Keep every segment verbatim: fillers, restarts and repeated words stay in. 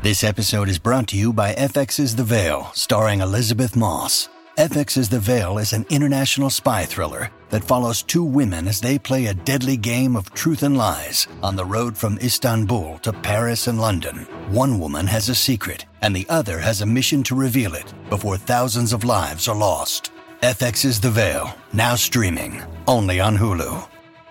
This episode is brought to you by F X's The Veil, starring Elizabeth Moss. F X's The Veil is an international spy thriller that follows two women as they play a deadly game of truth and lies on the road from Istanbul to Paris and London. One woman has a secret, and the other has a mission to reveal it before thousands of lives are lost. F X's The Veil, now streaming, only on Hulu.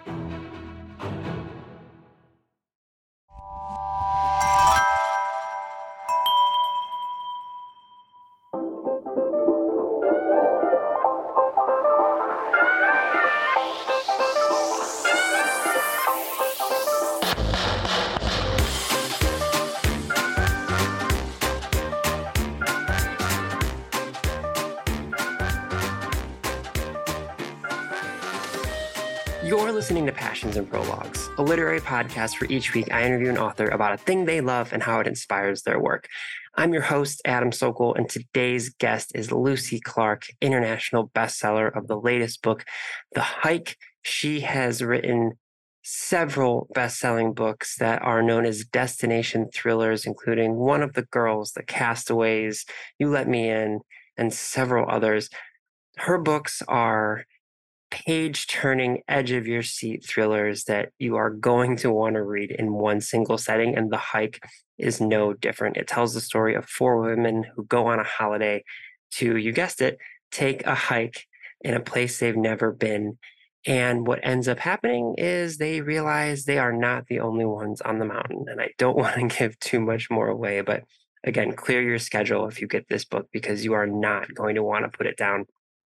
You're listening to Passions and Prologues, a literary podcast where each week I interview an author about a thing they love and how it inspires their work. I'm your host, Adam Sokol, and today's guest is Lucy Clarke, international bestseller of the latest book, The Hike. She has written several best-selling books that are known as destination thrillers, including One of the Girls, The Castaways, You Let Me In, and several others. Her books are page-turning, edge-of-your-seat thrillers that you are going to want to read in one single setting, and The Hike is no different. It tells the story of four women who go on a holiday to, you guessed it, take a hike in a place they've never been. And what ends up happening is they realize they are not the only ones on the mountain. And I don't want to give too much more away, but again, clear your schedule if you get this book because you are not going to want to put it down.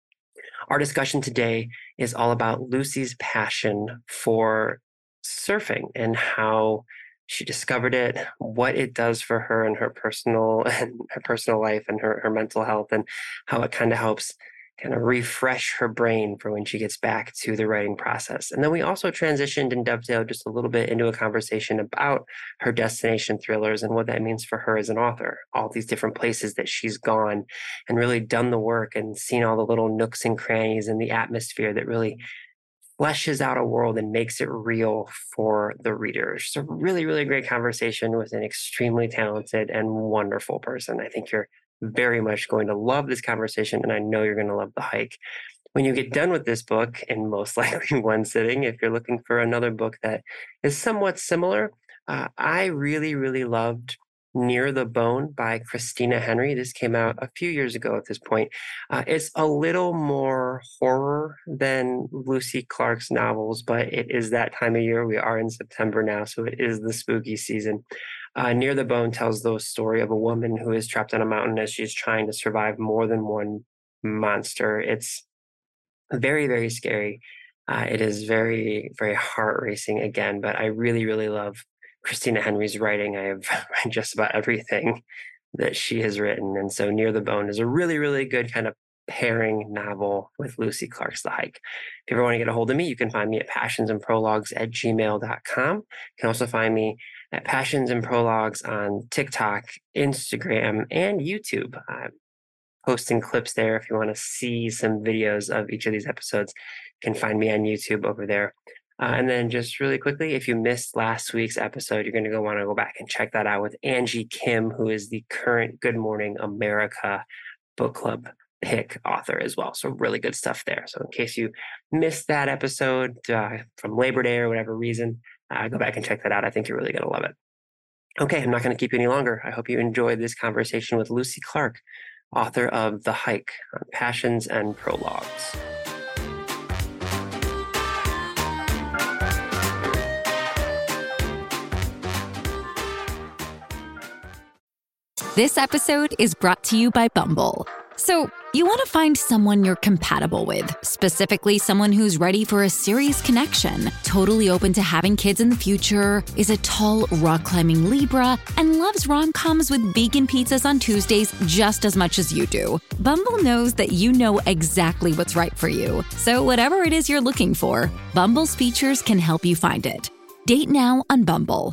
Our discussion today is all about Lucy's passion for surfing and how she discovered it, what it does for her and her personal and her personal life and her, her mental health, and how it kind of helps kind of refresh her brain for when she gets back to the writing process. And then we also transitioned and dovetailed just a little bit into a conversation about her destination thrillers and what that means for her as an author, all these different places that she's gone and really done the work and seen all the little nooks and crannies and the atmosphere that really fleshes out a world and makes it real for the reader. It's a really, really great conversation with an extremely talented and wonderful person. I think you're very much going to love this conversation, and I know you're going to love The Hike. When you get done with this book, in most likely one sitting, if you're looking for another book that is somewhat similar, uh, I really, really loved Near the Bone by Christina Henry. This came out a few years ago at this point. Uh, it's a little more horror than Lucy Clarke's novels, but it is that time of year. We are in September now, so it is the spooky season. Uh, Near the Bone tells the story of a woman who is trapped on a mountain as she's trying to survive more than one monster. It's very, very scary. Uh, it is very, very heart-racing again, but I really, really love Christina Henry's writing. I have read just about everything that she has written. And so Near the Bone is a really, really good kind of pairing novel with Lucy Clarke's The Hike. If you ever want to get a hold of me, you can find me at passions and prologues at gmail dot com. You can also find me at Passions and Prologues on TikTok, Instagram, and YouTube. I'm posting clips there. If you want to see some videos of each of these episodes, you can find me on YouTube over there. Uh, and then just really quickly, if you missed last week's episode, you're going to go want to go back and check that out with Angie Kim, who is the current Good Morning America book club pick author as well. So really good stuff there. So in case you missed that episode uh, from Labor Day or whatever reason, uh, go back and check that out. I think you're really going to love it. Okay, I'm not going to keep you any longer. I hope you enjoyed this conversation with Lucy Clarke, author of The Hike on Passions and Prologues. This episode is brought to you by Bumble. So, you want to find someone you're compatible with, specifically someone who's ready for a serious connection, totally open to having kids in the future, is a tall, rock-climbing Libra, and loves rom-coms with vegan pizzas on Tuesdays just as much as you do. Bumble knows that you know exactly what's right for you. So whatever it is you're looking for, Bumble's features can help you find it. Date now on Bumble.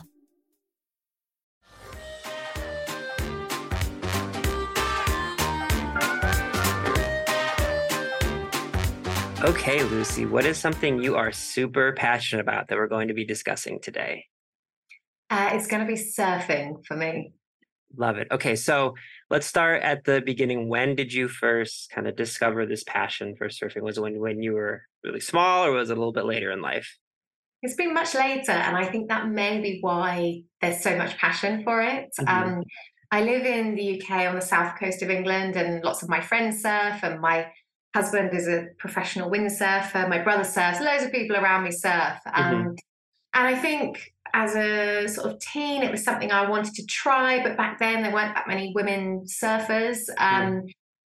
Okay, Lucy, what is something you are super passionate about that we're going to be discussing today? Uh, it's going to be surfing for me. Love it. Okay, so let's start at the beginning. When did you first kind of discover this passion for surfing? Was it when, when you were really small, or was it a little bit later in life? It's been much later, and I think that may be why there's so much passion for it. Mm-hmm. Um, I live in the U K on the south coast of England, and lots of my friends surf, and my husband is a professional windsurfer. My brother surfs. Loads of people around me surf. Um, Mm-hmm. And I think as a sort of teen, it was something I wanted to try, but back then there weren't that many women surfers. Um,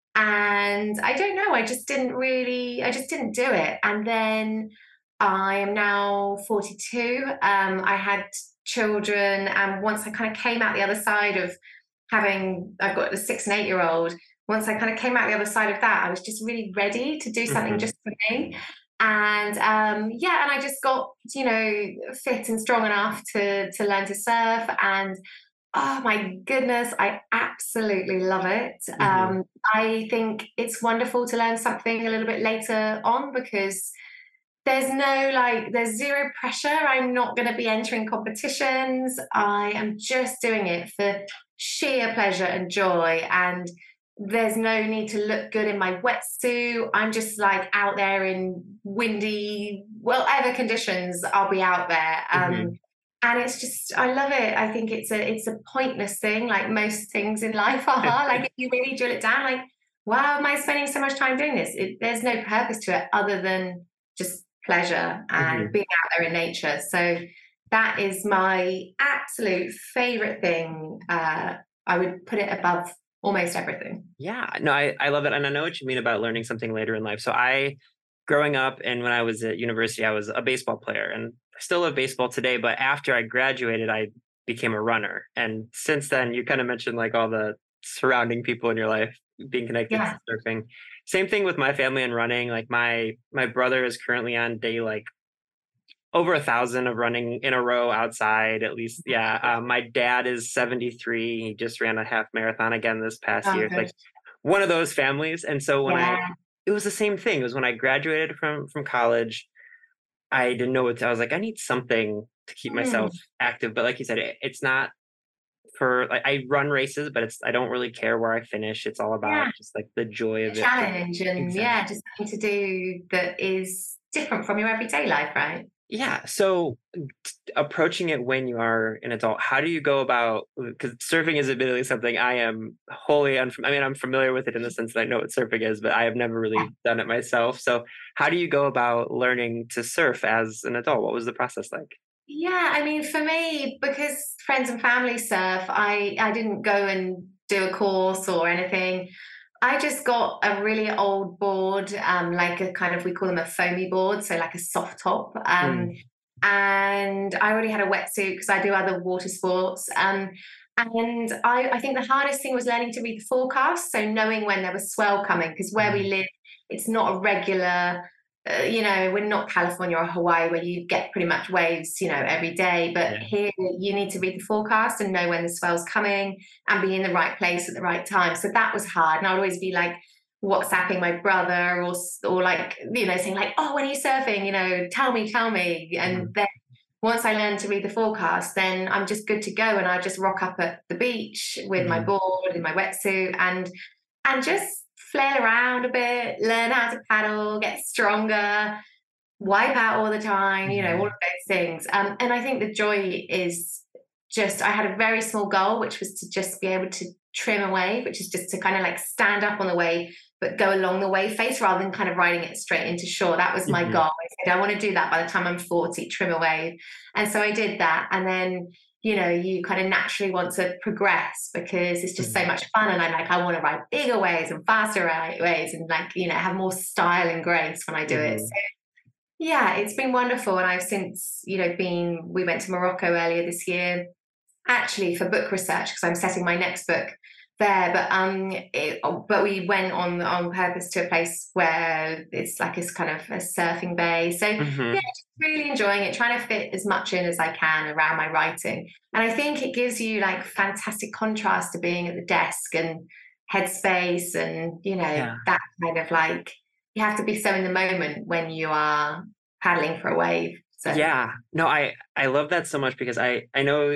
and I don't know, I just didn't really, I just didn't do it. And then I am now forty-two. Um, I had children, and once I kind of came out the other side of having, I've got a six and eight year old. Once I kind of came out the other side of that, I was just really ready to do something Mm-hmm. just for me. And um, yeah, and I just got, you know, fit and strong enough to to learn to surf. And oh my goodness, I absolutely love it. Mm-hmm. Um, I think it's wonderful to learn something a little bit later on, because there's no like, there's zero pressure. I'm not going to be entering competitions. I am just doing it for sheer pleasure and joy. And there's no need to look good in my wetsuit. I'm just like out there in windy, whatever conditions, I'll be out there. Um, Mm-hmm. and it's just, I love it. I think it's a it's a pointless thing, like most things in life are. Like if you really drill it down, like, why am I spending so much time doing this? It, there's no purpose to it other than just pleasure and Mm-hmm. being out there in nature. So that is my absolute favorite thing. Uh, I would put it above almost everything. Yeah, no, I, I love it. And I know what you mean about learning something later in life. So I, growing up and when I was at university, I was a baseball player, and I still love baseball today. But after I graduated, I became a runner. And since then, you kind of mentioned like all the surrounding people in your life being connected Yeah. to surfing. Same thing with my family and running. Like my my brother is currently on day like over a thousand of running in a row outside, at least. Yeah. Um, my dad is seventy-three. He just ran a half marathon again this past Oh, year. It's good. like one of those families. And so when I, Yeah. it was the same thing. It was when I graduated from from college, I didn't know what to, I was like, I need something to keep myself Mm. active. But like you said, it, it's not for like, I run races, but it's, I don't really care where I finish. It's all about Yeah. just like the joy A of it. challenge, and Exactly. yeah, just something to do that is different from your everyday life, right? Yeah. So t- approaching it when you are an adult, how do you go about, because surfing is admittedly something I am wholly unfamiliar. I mean, I'm familiar with it in the sense that I know what surfing is, but I have never really done it myself. So how do you go about learning to surf as an adult? What was the process like? Yeah, I mean, for me, because friends and family surf, I I didn't go and do a course or anything. I just got a really old board, um, like a kind of, we call them a foamy board, so like a soft top. Um, Mm. and I already had a wetsuit because I do other water sports. Um, and I, I think the hardest thing was learning to read the forecast, so knowing when there was swell coming, because where we Mm. live, it's not a regular, uh, you know, we're not California or Hawaii where you get pretty much waves, you know, every day. But Yeah. here you need to read the forecast and know when the swell's coming and be in the right place at the right time. So that was hard. And I would always be like WhatsApping my brother, or or like, you know, saying like, oh, when are you surfing? You know, tell me, tell me. And Mhm. then once I learned to read the forecast, then I'm just good to go. And I just rock up at the beach with my Mhm. board, in my wetsuit, and and just flail around a bit, learn how to paddle, get stronger, wipe out all the time, you know, all Mhm. of those things. Um, and I think the joy is just, I had a very small goal, which was to just be able to trim a wave, which is just to kind of like stand up on the wave, but go along the wave face rather than kind of riding it straight into shore. That was my Mhm. goal. I said, I want to do that by the time I'm forty, trim a wave. And so I did that. And then, you know, you kind of naturally want to progress because it's just so Mhm. much fun. And I'm like, I want to ride bigger waves and faster ri- waves and like, you know, have more style and grace when I do it. Mhm. So yeah, it's been wonderful. And I've since, you know, been, we went to Morocco earlier this year, actually for book research, because I'm setting my next book there. But um, it, but we went on on purpose to a place where it's like it's kind of a surfing bay. So yeah, Mhm. just really enjoying it, trying to fit as much in as I can around my writing. And I think it gives you like fantastic contrast to being at the desk and headspace, and you know Yeah. that kind of like, you have to be so in the moment when you are paddling for a wave. So Yeah. No, I I love that so much because I I know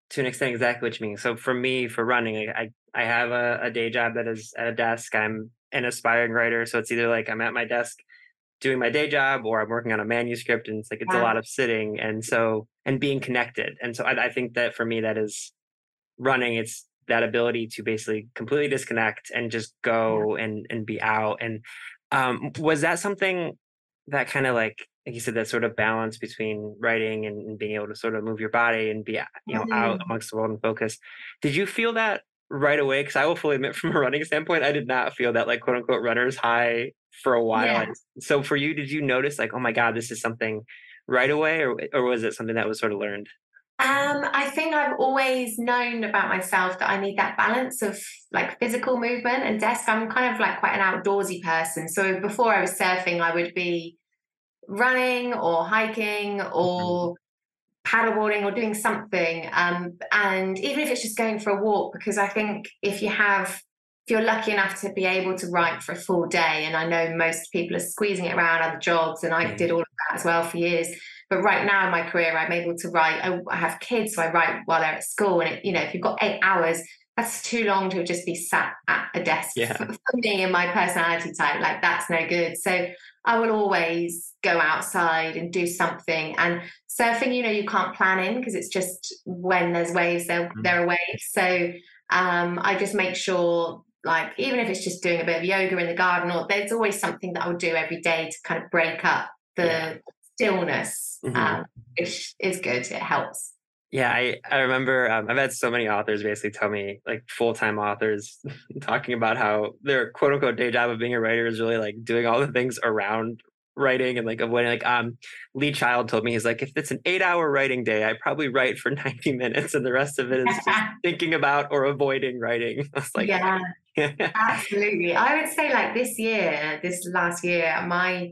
to an extent exactly what you mean. So for me, for running, I I have a, a day job that is at a desk. I'm an aspiring writer, so it's either like I'm at my desk doing my day job or I'm working on a manuscript, and it's like it's a Yeah. lot of sitting, and so and being connected. And so I, I think that for me, that is running. It's that ability to basically completely disconnect and just Yeah. go and and be out. And um, was that something that kind of like like you said, that sort of balance between writing and, and being able to sort of move your body and be, you know, out Mm. amongst the world and focus. Did you feel that right away? Because I will fully admit, from a running standpoint, I did not feel that like quote unquote runner's high for a while. Yeah. And so for you, did you notice like, oh my God, this is something right away, or or was it something that was sort of learned? Um, I think I've always known about myself that I need that balance of like physical movement and desk. I'm kind of like quite an outdoorsy person. So before I was surfing, I would be running or hiking Mhm. or paddleboarding or doing something. Um, and even if it's just going for a walk, because I think if you have, if you're lucky enough to be able to write for a full day, and I know most people are squeezing it around other jobs, and I Yeah. did all of that as well for years. But right now in my career, I'm able to write. I, I have kids, so I write while they're at school. And it, you know, if you've got eight hours, that's too long to just be sat at a desk Yeah. for, for me and my personality type. Like that's no good. So I will always go outside and do something. And surfing, you know, you can't plan in because it's just when there's waves, there, Mhm. there are waves. So um, I just make sure, like, even if it's just doing a bit of yoga in the garden, or there's always something that I would do every day to kind of break up the Yeah. stillness, Mhm. um, which is good. It helps. Yeah, I, I remember um, I've had so many authors basically tell me, like full-time authors, talking about how their quote unquote day job of being a writer is really like doing all the things around writing and like avoiding like um Lee Child told me, he's like, if it's an eight hour writing day, I probably write for ninety minutes and the rest of it is just thinking about or avoiding writing. I was like, Yeah, okay. absolutely. I would say, like, this year, this last year, my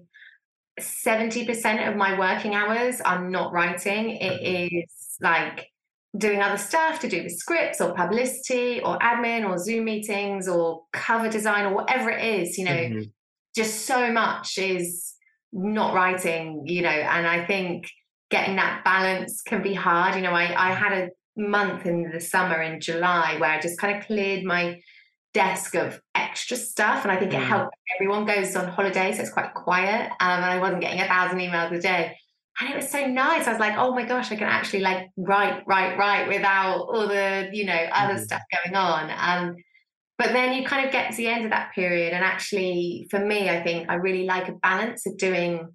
seventy percent of my working hours are not writing. It is like doing other stuff to do with scripts or publicity or admin or Zoom meetings or cover design or whatever it is, you know, Mhm. just so much is not writing, you know, and I think getting that balance can be hard. You know, I, I had a month in the summer in July where I just kind of cleared my desk of extra stuff. And I think it Mhm. helped. Everyone goes on holiday, so it's quite quiet. Um, and I wasn't getting a thousand emails a day. And it was so nice. I was like, oh my gosh, I can actually like write, write, write without all the, you know, other Mhm. stuff going on. Um, but then you kind of get to the end of that period. And actually, for me, I think I really like a balance of doing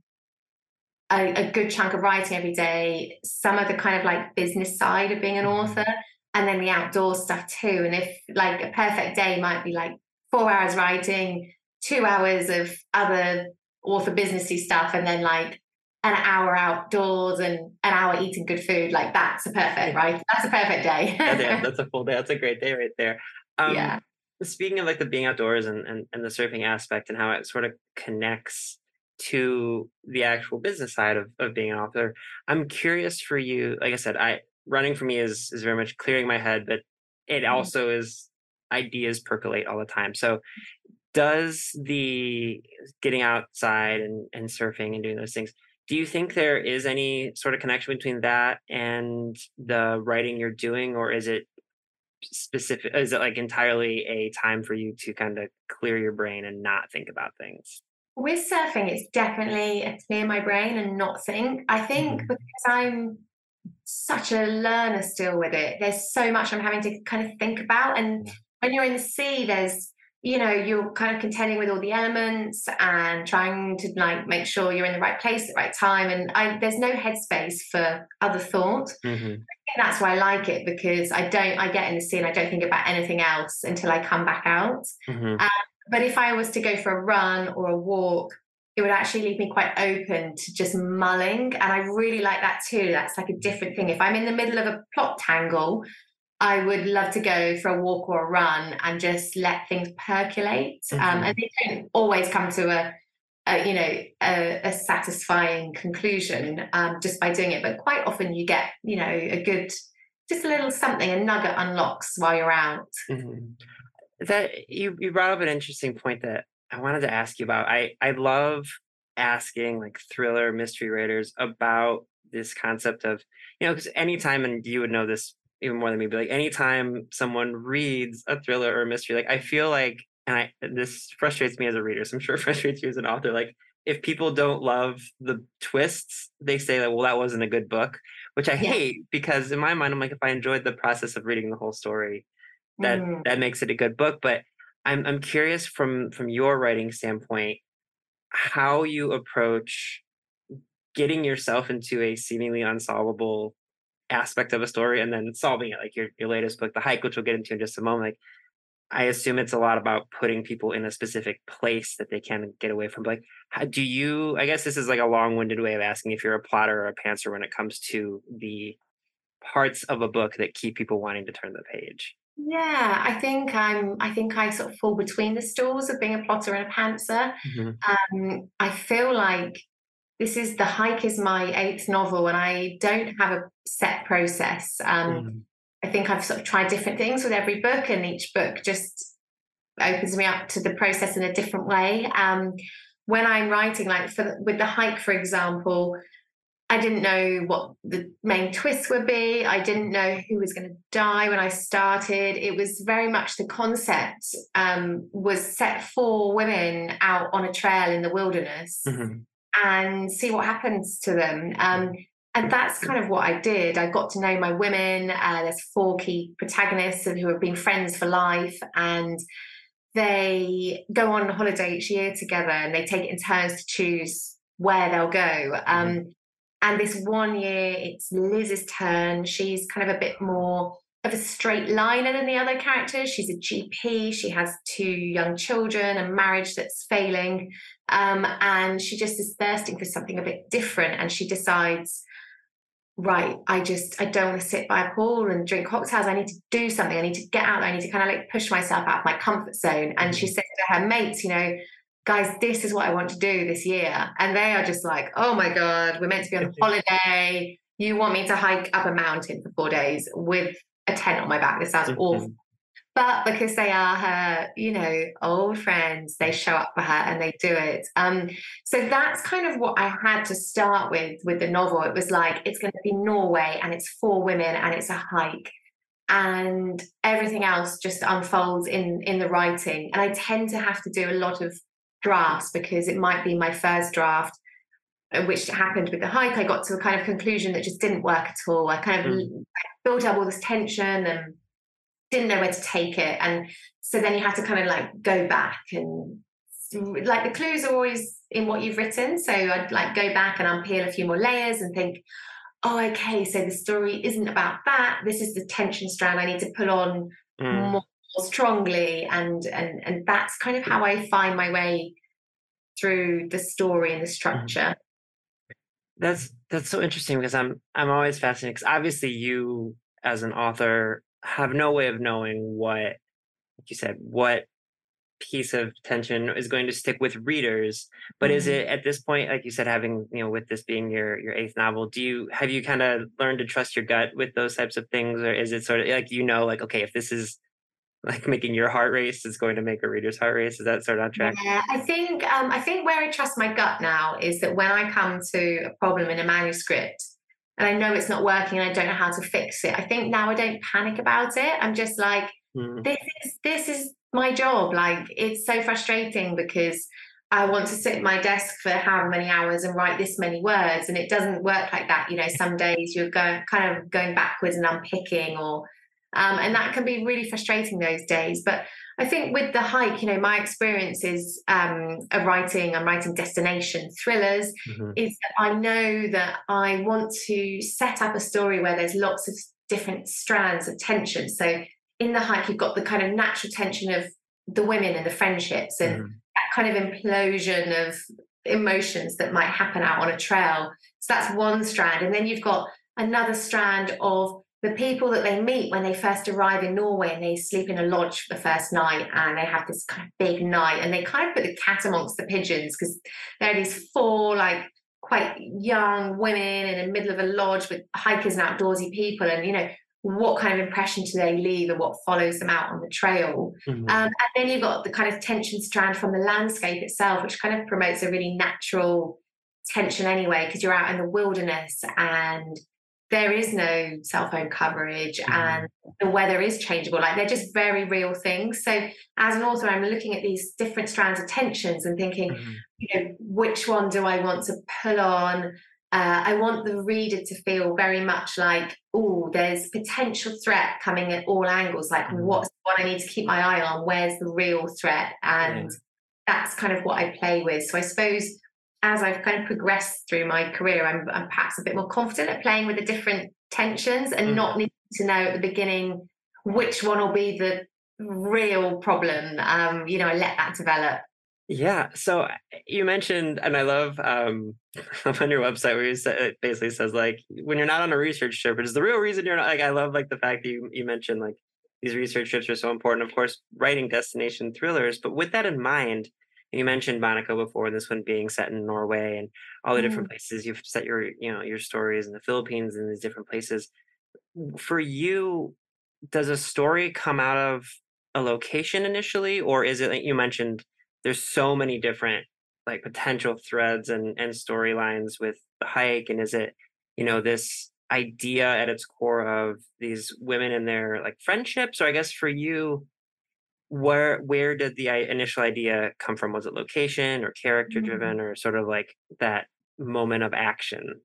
a, a good chunk of writing every day, some of the kind of like business side of being an author, Mhm. and then the outdoor stuff too. And if like a perfect day might be like four hours writing, two hours of other author businessy stuff, and then like an hour outdoors and an hour eating good food, like that's a perfect, Yeah. right? That's a perfect That- yeah, day. that's a full day. That's a great day right there. Um, Yeah. speaking of like the being outdoors and, and, and the surfing aspect and how it sort of connects to the actual business side of, of being an author, I'm curious for you. Like I said, I running for me is is very much clearing my head, but it also is ideas percolate all the time. So does the getting outside and, and surfing and doing those things, do you think there is any sort of connection between that and the writing you're doing, or is it specific, is it like entirely a time for you to kind of clear your brain and not think about things? With surfing, it's definitely a clear my brain and not think. I think Mhm. because I'm such a learner still with it. There's so much I'm having to kind of think about. And Yeah. when you're in the sea, there's, you know, you're kind of contending with all the elements and trying to like make sure you're in the right place at the right time. And I, there's no headspace for other thought. Mhm. I think that's why I like it, because I don't, I get in the sea and I don't think about anything else until I come back out. Mhm. Um, but if I was to go for a run or a walk, it would actually leave me quite open to just mulling. And I really like that too. That's like a different thing. If I'm in the middle of a plot tangle, I would love to go for a walk or a run and just let things percolate. Um, and Mhm. they don't always come to a, a you know, a, a satisfying conclusion um, just by doing it. But quite often you get, you know, a good, just a little something, a nugget unlocks while you're out. Mhm. That you you brought up an interesting point that I wanted to ask you about. I I love asking like thriller mystery writers about this concept of, you know, because anytime, and you would know this even more than me, but like anytime someone reads a thriller or a mystery, like I feel like, and I this frustrates me as a reader, so I'm sure it frustrates you as an author. Like if people don't love the twists, they say that, well, that wasn't a good book, which I Yeah. hate because in my mind, I'm like, if I enjoyed the process of reading the whole story, that Mm. that makes it a good book. But I'm I'm curious from from your writing standpoint, how you approach getting yourself into a seemingly unsolvable aspect of a story and then solving it, like your your latest book, The Hike, which we'll get into in just a moment. Like, I assume it's a lot about putting people in a specific place that they can get away from. Like, how do you, I guess this is like a long-winded way of asking if you're a plotter or a pantser when it comes to the parts of a book that keep people wanting to turn the page. Yeah, I think I'm. I think I sort of fall between the stools of being a plotter and a pantser. Mm-hmm. Um, I feel like this is The Hike is my eighth novel, and I don't have a set process. Um, Mm-hmm. I think I've sort of tried different things with every book, and each book just opens me up to the process in a different way. Um, when I'm writing, like for with The Hike, for example, I didn't know what the main twist would be. I didn't know who was going to die when I started. It was very much the concept um, was set for women out on a trail in the wilderness Mm-hmm. and see what happens to them. Um, and that's kind of what I did. I got to know my women. Uh, there's four key protagonists who have been friends for life, and they go on holiday each year together, and they take it in turns to choose where they'll go. Um, Mm-hmm. and this one year, it's Liz's turn. She's kind of a bit more of a straight liner than the other characters. She's a G P. She has two young children, a marriage that's failing. Um, and she just is thirsting for something a bit different. And she decides, right, I just, I don't want to sit by a pool and drink cocktails. I need to do something. I need to get out there. I need to kind of like push myself out of my comfort zone. And she says to her mates, you know, guys, this is what I want to do this year. And they are just like, oh my God, we're meant to be on holiday. You want me to hike up a mountain for four days with a tent on my back. This sounds Mm-hmm. awful. But because they are her, you know, old friends, they show up for her and they do it. Um, so that's kind of what I had to start with, with the novel. It was like, it's going to be Norway and it's for women and it's a hike. And everything else just unfolds in, in the writing. And I tend to have to do a lot of drafts because it might be my first draft, which happened with The Hike. I got to a kind of conclusion that just didn't work at all. I kind of mm. built up all this tension and didn't know where to take it. And so then you have to kind of like go back and like the clues are always in what you've written. So I'd like go back and unpeel a few more layers and think, oh, okay, so the story isn't about that. This is the tension strand I need to pull on mm. more strongly. And, and, and that's kind of how I find my way through the story and the structure. That's, that's so interesting because I'm, I'm always fascinated because obviously you as an author have no way of knowing what, like you said, what piece of tension is going to stick with readers. But mm-hmm. is it at this point, like you said, having, you know, with this being your your eighth novel, do you have you kind of learned to trust your gut with those types of things, or is it sort of like, you know, like, okay, if this is like making your heart race, it's going to make a reader's heart race? Is that sort of on track? Yeah, I think um, I think where I trust my gut now is that when I come to a problem in a manuscript, and I know it's not working and I don't know how to fix it, I think now I don't panic about it. I'm just like, mm. this is this is my job. Like, it's so frustrating because I want to sit at my desk for however many hours and write this many words, and it doesn't work like that. You know, some days you're going kind of going backwards and unpicking, or um, and that can be really frustrating those days. But I think with The Hike, you know, my experience is um, of writing, I'm writing destination thrillers, mm-hmm. is that I know that I want to set up a story where there's lots of different strands of tension. So in The Hike, you've got the kind of natural tension of the women and the friendships and mm-hmm. that kind of implosion of emotions that might happen out on a trail. So that's one strand. And then you've got another strand of the people that they meet when they first arrive in Norway, and they sleep in a lodge for the first night, and they have this kind of big night, and they kind of put the cat amongst the pigeons because there are these four like quite young women in the middle of a lodge with hikers and outdoorsy people, and you know, what kind of impression do they leave and what follows them out on the trail. Mm-hmm. Um, and then you've got the kind of tension strand from the landscape itself, which kind of promotes a really natural tension anyway, because you're out in the wilderness and there is no cell phone coverage mm-hmm. and the weather is changeable. Like they're just very real things. So as an author, I'm looking at these different strands of tensions and thinking, mm-hmm. you know, which one do I want to pull on? Uh, I want the reader to feel very much like, oh, there's potential threat coming at all angles. Like mm-hmm. what's what I need to keep my eye on? Where's the real threat? And yeah. that's kind of what I play with. So I suppose as I've kind of progressed through my career, I'm, I'm perhaps a bit more confident at playing with the different tensions and mm. not needing to know at the beginning which one will be the real problem. Um, you know, I let that develop. Yeah. So you mentioned, and I love um, on your website where you say, it basically says like, when you're not on a research trip, it's the real reason you're not, like, I love like the fact that you, you mentioned like these research trips are so important, of course, writing destination thrillers. But with that in mind, you mentioned Monaco before, and this one being set in Norway and all the mm. different places you've set your, you know, your stories in the Philippines and these different places. For you, does a story come out of a location initially, or is it like you mentioned, there's so many different like potential threads and, and storylines with the hike? And is it, you know, this idea at its core of these women and their like friendships? Or I guess for you, Where where did the initial idea come from? Was it location or character driven mm-hmm. or sort of like that moment of action?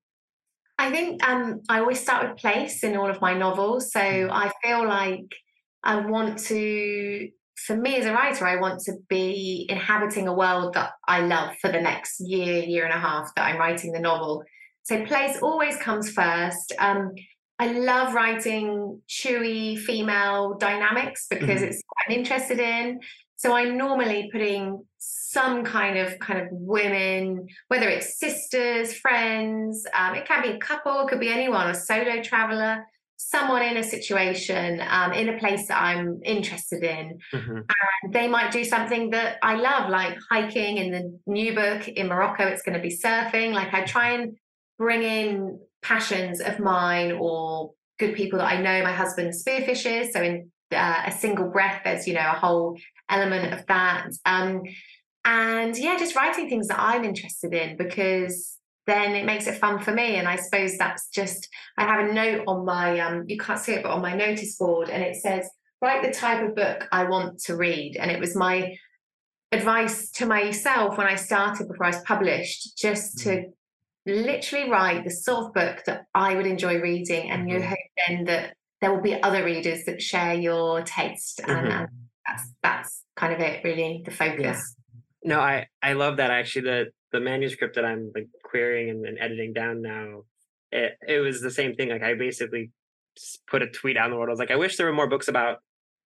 I think um, I always start with place in all of my novels. So mm-hmm. I feel like I want to, for me as a writer, I want to be inhabiting a world that I love for the next year, year and a half that I'm writing the novel. So place always comes first. Um, I love writing chewy female dynamics because mm-hmm. it's what I'm interested in. So I'm normally putting some kind of kind of women, whether it's sisters, friends, um, it can be a couple, it could be anyone, a solo traveler, someone in a situation, um, in a place that I'm interested in. Mm-hmm. And they might do something that I love, like hiking. In the new book in Morocco, it's going to be surfing. Like I try and bring in passions of mine or good people that I know. My husband spearfishes, so in uh, A Single Breath, there's, you know, a whole element of that. Um, and yeah, just writing things that I'm interested in, because then it makes it fun for me. And I suppose that's just, I have a note on my, um, you can't see it, but on my notice board, and it says, write the type of book I want to read. And it was my advice to myself when I started, before I was published, just to literally write the sort of book that I would enjoy reading, and mm-hmm. you hope then that there will be other readers that share your taste, and, mm-hmm. and that's that's kind of it, really, the focus. Yeah. No, I I love that. Actually, the the manuscript that I'm like querying and, and editing down now, it it was the same thing. Like I basically put a tweet out in the world. I was like, I wish there were more books about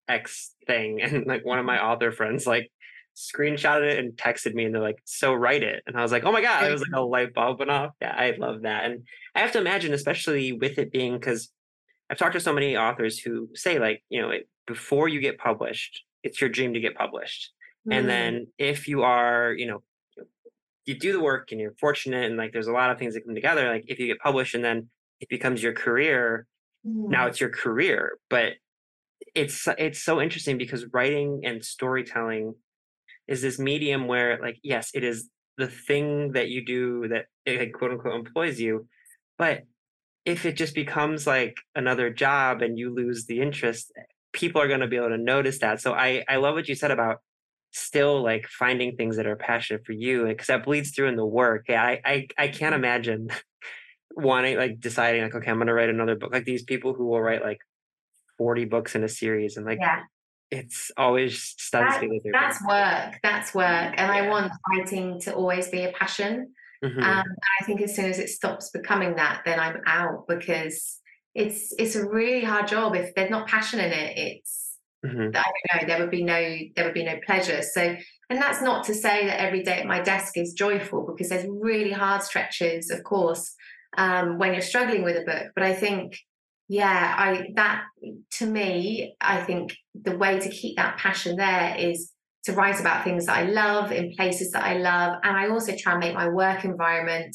X thing, and like one of my author friends like screenshotted it and texted me, and they're like, so write it. And I was like, oh my god, it was like a light bulb went off. Yeah, I love that. And I have to imagine, especially with it being, because I've talked to so many authors who say, like, you know, it, before you get published, it's your dream to get published. Mm. And then if you are, you know, you do the work and you're fortunate, and like there's a lot of things that come together, like if you get published and then it becomes your career, mm. now it's your career. But it's it's so interesting, because writing and storytelling is this medium where, like, yes, it is the thing that you do that, like, quote unquote employs you. But if it just becomes like another job and you lose the interest, people are going to be able to notice that. So I, I love what you said about still like finding things that are passionate for you, because that bleeds through in the work. Yeah, I, I, I can't imagine wanting, like, deciding like, okay, I'm going to write another book. Like these people who will write like forty books in a series, and like, yeah. It's always stuns that, me. That's work. That's work. And yeah. I want writing to always be a passion. Mm-hmm. Um, I think as soon as it stops becoming that, then I'm out, because it's it's a really hard job. If there's not passion in it, it's mm-hmm. I don't know. There would be no there would be no pleasure. So, and that's not to say that every day at my desk is joyful, because there's really hard stretches, of course, um, when you're struggling with a book. But I think. Yeah, I that to me, I think the way to keep that passion there is to write about things that I love in places that I love. And I also try and make my work environment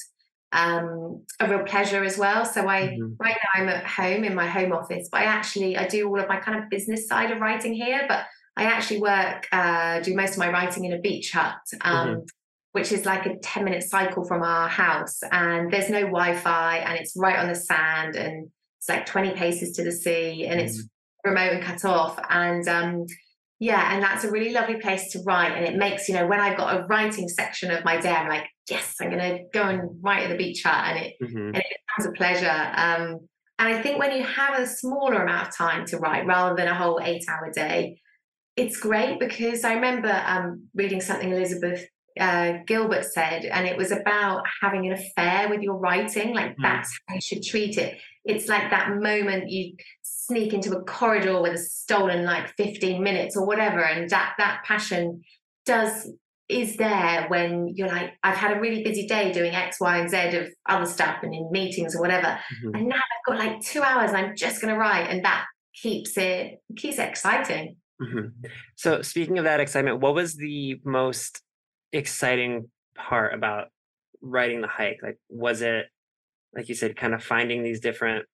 um, a real pleasure as well. So I mm-hmm. right now I'm at home in my home office, but I actually, I do all of my kind of business side of writing here, but I actually work, uh, do most of my writing in a beach hut. Um, mm-hmm. which is like a ten minute cycle from our house. And there's no Wi-Fi, and it's right on the sand, and it's like twenty paces to the sea, and mm. it's remote and cut off. And um, yeah, and that's a really lovely place to write. And it makes, you know, when I've got a writing section of my day, I'm like, yes, I'm going to go and write at the beach hut, and it, mm-hmm. and it becomes a pleasure. Um, and I think when you have a smaller amount of time to write rather than a whole eight hour day, it's great, because I remember um, reading something Elizabeth uh, Gilbert said, and it was about having an affair with your writing. Like mm. that's how you should treat it. It's like that moment you sneak into a corridor with a stolen like fifteen minutes or whatever, and that that passion does is there when you're like, I've had a really busy day doing X, Y, and Z of other stuff and in meetings or whatever, mm-hmm. and now I've got like two hours and I'm just going to write, and that keeps it keeps it exciting. Mm-hmm. So speaking of that excitement, what was the most exciting part about writing the hike? Like, was it, like you said, kind of finding these different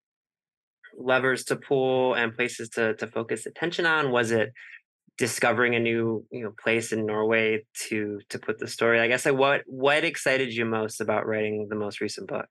levers to pull and places to to focus attention on? Was it discovering a new, you know, place in Norway to to put the story? I guess like what what excited you most about writing the most recent book?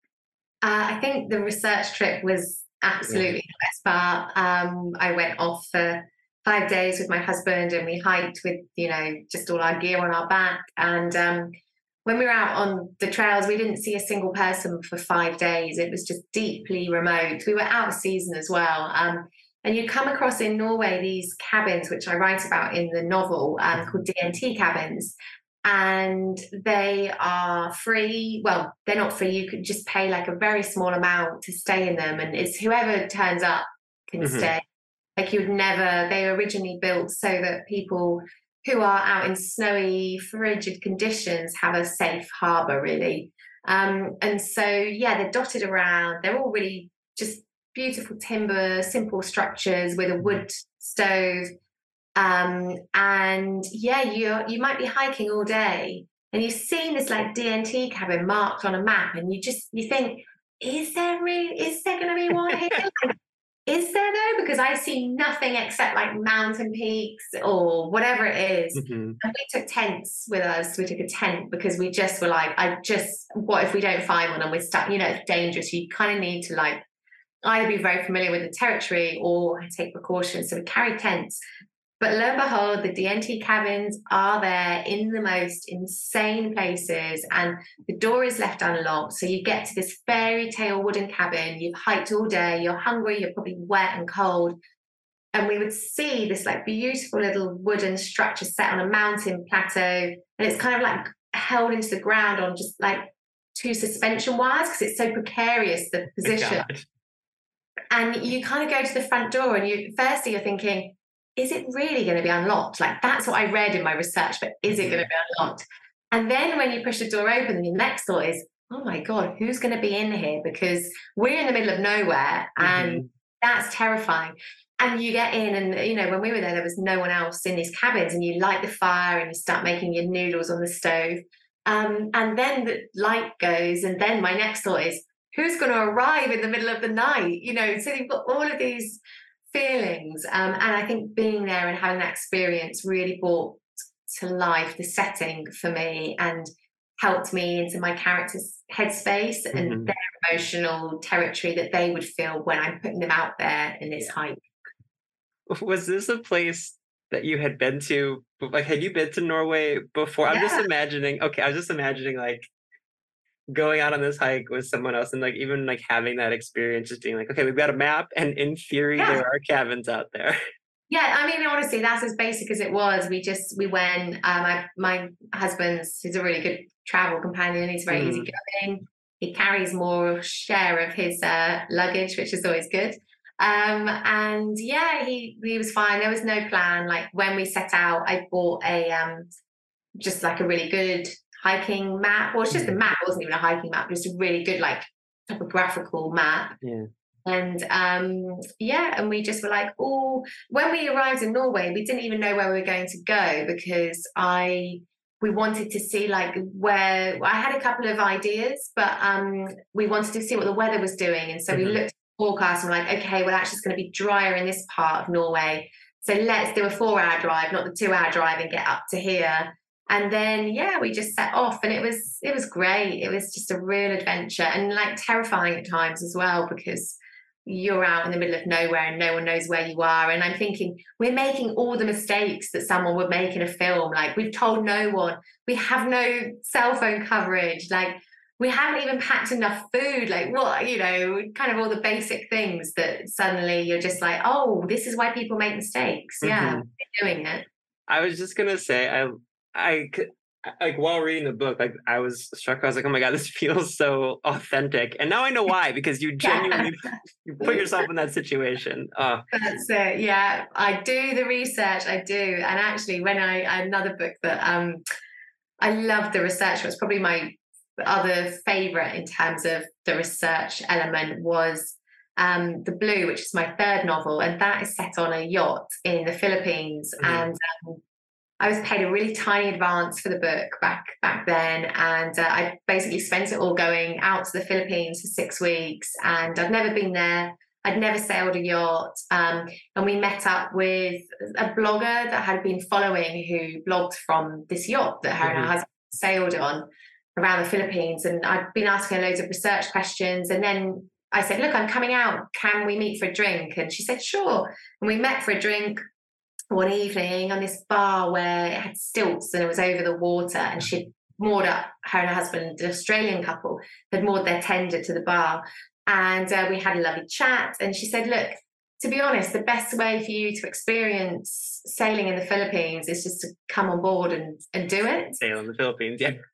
Uh, I think the research trip was absolutely yeah. the best part. Um, I went off for five days with my husband, and we hiked with, you know, just all our gear on our back. And um, when we were out on the trails, we didn't see a single person for five days. It was just deeply remote. We were out of season as well. Um, and you come across in Norway these cabins, which I write about in the novel, um, called D and T cabins. And they are free. Well, they're not free. You could just pay like a very small amount to stay in them. And it's whoever turns up can mm-hmm. stay. Like you would never, they were originally built so that people who are out in snowy, frigid conditions have a safe harbour, really. Um, and so, yeah, they're dotted around. They're all really just beautiful timber, simple structures with a wood stove. Um, and yeah, you you might be hiking all day, and you've seen this like D and T cabin marked on a map, and you just, you think, is there really, is there going to be one here? Like, is there though? Because I see nothing except like mountain peaks or whatever it is. Mm-hmm. And we took tents with us. We took a tent because we just were like, I just, what if we don't find one and we're stuck? You know, it's dangerous. You kind of need to like either be very familiar with the territory or take precautions. So we carry tents. But lo and behold, the D and T cabins are there in the most insane places, and the door is left unlocked. So you get to this fairy tale wooden cabin. You've hiked all day. You're hungry. You're probably wet and cold. And we would see this like beautiful little wooden structure set on a mountain plateau. And it's kind of like held into the ground on just like two suspension wires because it's so precarious, the position. And you kind of go to the front door, and you firstly you're thinking, is it really going to be unlocked? Like, that's what I read in my research, but is it going to be unlocked? And then when you push the door open, the next thought is, oh my God, who's going to be in here? Because we're in the middle of nowhere, and mm-hmm. that's terrifying. And you get in, and, you know, when we were there, there was no one else in these cabins, and you light the fire and you start making your noodles on the stove. Um, and then the light goes, and then my next thought is, who's going to arrive in the middle of the night? You know, so you've got all of these feelings, um, and I think being there and having that experience really brought to life the setting for me and helped me into my character's headspace mm-hmm. and their emotional territory that they would feel when I'm putting them out there in this hike. Was this a place that you had been to? Like, had you been to Norway before? Yeah. I'm just imagining. Okay, I was just imagining like going out on this hike with someone else, and like even like having that experience, just being like, okay, we've got a map, and in theory yeah. there are cabins out there. Yeah, I mean, honestly, that's as basic as it was. We just we went. Um, my my husband's he's a really good travel companion. He's very mm. easygoing. He carries more share of his uh, luggage, which is always good. Um, and yeah, he he was fine. There was no plan. Like when we set out, I bought a um, just like a really good hiking map. Well, it's just a map. It wasn't even a hiking map. Just a really good like topographical map. Yeah. And um, yeah, and we just were like, oh, when we arrived in Norway, we didn't even know where we were going to go because I we wanted to see like where I had a couple of ideas, but um, we wanted to see what the weather was doing. And so mm-hmm. we looked at the forecast and we're like, okay, well, actually it's going to be drier in this part of Norway. So let's do a four hour drive, not the two hour drive, and get up to here. And then, yeah, we just set off, and it was, it was great. It was just a real adventure, and like terrifying at times as well, because you're out in the middle of nowhere and no one knows where you are. And I'm thinking, we're making all the mistakes that someone would make in a film. Like, we've told no one, we have no cell phone coverage. Like, we haven't even packed enough food. Like, what, you know, kind of all the basic things that suddenly you're just like, oh, this is why people make mistakes. Yeah, Mm-hmm. we're doing it. I was just going to say, I, I, like while reading the book, like I was struck. I was like, "Oh my god, this feels so authentic." And now I know why, because you genuinely you put yourself in that situation. Oh. That's it. Yeah, I do the research. I do, and actually, when I another book that um, I love the research. Was probably my other favorite in terms of the research element was um, The Blue, which is my third novel, and that is set on a yacht in the Philippines, mm-hmm. and. Um, I was paid a really tiny advance for the book back back then, and uh, I basically spent it all going out to the Philippines for six weeks, and I'd never been there. I'd never sailed a yacht, um, and we met up with a blogger that had been following, who blogged from this yacht that her mm-hmm. and her husband sailed on around the Philippines, and I'd been asking her loads of research questions, and then I said, look, I'm coming out, can we meet for a drink? And she said, sure, and we met for a drink one evening on this bar where it had stilts and it was over the water, and she'd moored up, her and her husband, an Australian couple, had moored their tender to the bar, and uh, we had a lovely chat, and she said, look, to be honest, the best way for you to experience sailing in the Philippines is just to come on board and, and do it. Sail in the Philippines, yeah. And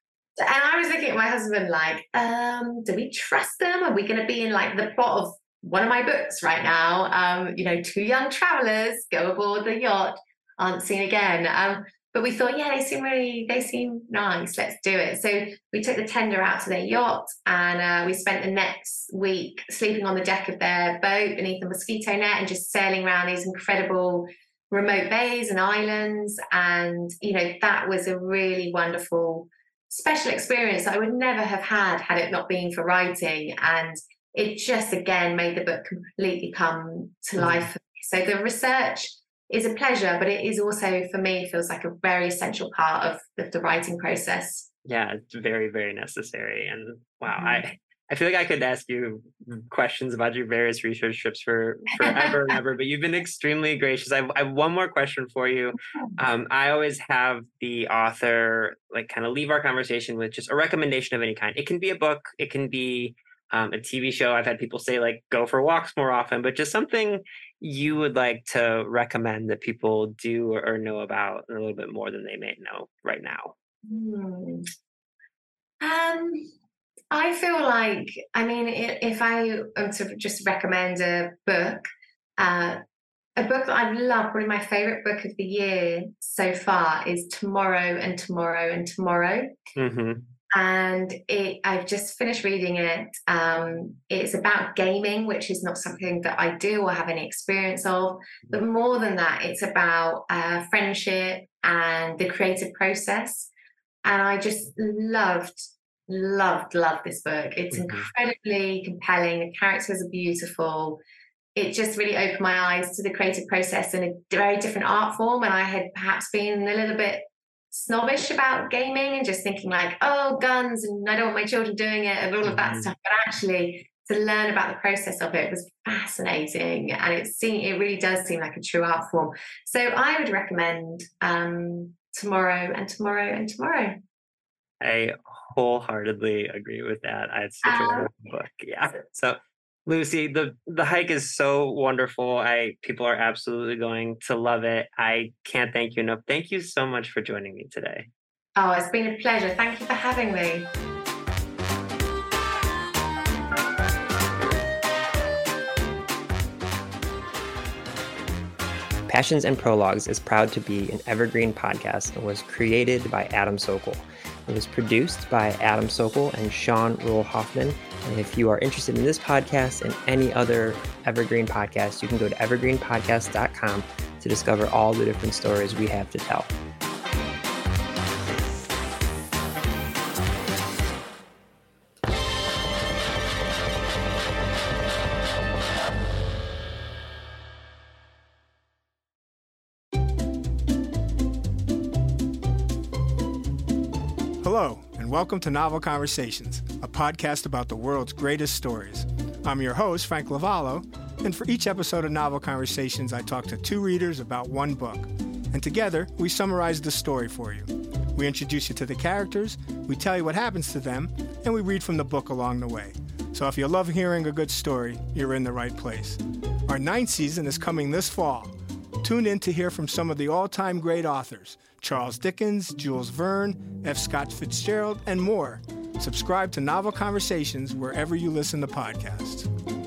I was looking at my husband like, um, do we trust them? Are we going to be in like the plot of one of my books right now? Um, you know, two young travelers go aboard the yacht, aren't seen again. Um, but we thought, yeah, they seem really, they seem nice. Let's do it. So we took the tender out to their yacht, and uh, we spent the next week sleeping on the deck of their boat beneath a mosquito net and just sailing around these incredible remote bays and islands. And, you know, that was a really wonderful, special experience that I would never have had had it not been for writing. And it just, again, made the book completely come to life. So the research is a pleasure, but it is also, for me, feels like a very essential part of the, the writing process. Yeah, it's very, very necessary. And wow, mm-hmm. I, I feel like I could ask you questions about your various research trips for forever and ever, but you've been extremely gracious. I have, I have one more question for you. Um, I always have the author like kind of leave our conversation with just a recommendation of any kind. It can be a book, it can be Um, a T V show. I've had people say like go for walks more often, but just something you would like to recommend that people do or, or know about a little bit more than they may know right now. Hmm. Um, I feel like, I mean, if I am to just recommend a book, uh, a book that I've loved, probably my favorite book of the year so far is Tomorrow and Tomorrow and Tomorrow. Mm-hmm. And it, I've just finished reading it. Um, it's about gaming, which is not something that I do or have any experience of. But more than that, it's about uh, friendship and the creative process. And I just loved, loved, loved this book. It's mm-hmm. incredibly compelling. The characters are beautiful. It just really opened my eyes to the creative process in a very different art form. And I had perhaps been a little bit snobbish about gaming and just thinking like, oh, guns, and I don't want my children doing it and all of that mm-hmm. stuff. But actually, to learn about the process of it was fascinating, and it seemed, it really does seem like a true art form. So I would recommend um, Tomorrow and Tomorrow and Tomorrow. I wholeheartedly agree with that. It's such um, a wonderful book. Yeah. So Lucy, the, the hike is so wonderful. I people are absolutely going to love it. I can't thank you enough. Thank you so much for joining me today. Oh, it's been a pleasure. Thank you for having me. Passions and Prologues is proud to be an evergreen podcast and was created by Adam Sokol. It was produced by Adam Sokol and Sean Rule Hoffman. And if you are interested in this podcast and any other evergreen podcast, you can go to evergreen podcast dot com to discover all the different stories we have to tell. Hello, and welcome to Novel Conversations, a podcast about the world's greatest stories. I'm your host, Frank Lavallo, and for each episode of Novel Conversations, I talk to two readers about one book. And together, we summarize the story for you. We introduce you to the characters, we tell you what happens to them, and we read from the book along the way. So if you love hearing a good story, you're in the right place. Our ninth season is coming this fall. Tune in to hear from some of the all-time great authors, Charles Dickens, Jules Verne, F. Scott Fitzgerald, and more. Subscribe to Novel Conversations wherever you listen to podcasts.